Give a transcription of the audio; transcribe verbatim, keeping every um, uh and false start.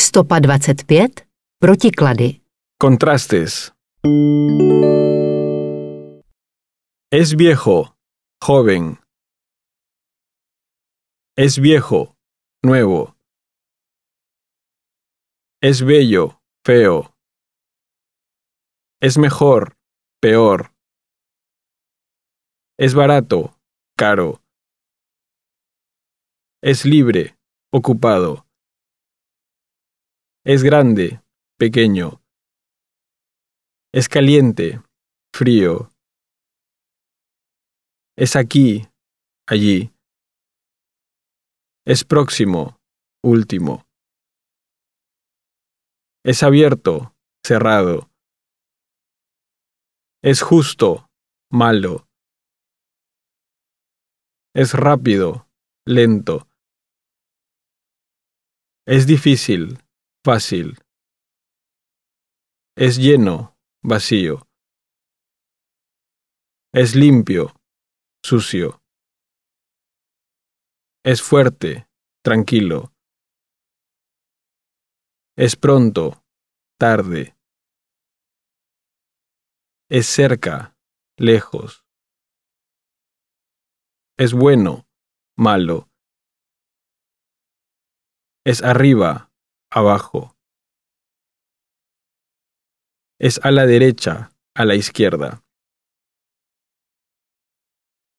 Stopa dvacet pět. Protiklady. Contrastes. Es viejo, joven. Es viejo, nuevo. Es bello, feo. Es mejor, peor. Es barato, caro. Es libre, ocupado. Es grande, pequeño. Es caliente, frío. Es aquí, allí. Es próximo, último. Es abierto, cerrado. Es justo, malo. Es rápido, lento. Es difícil, fácil. Es lleno, vacío. Es limpio, sucio. Es fuerte, tranquilo. Es pronto, tarde. Es cerca, lejos. Es bueno, malo. Es arriba, abajo. Es a la derecha, a la izquierda.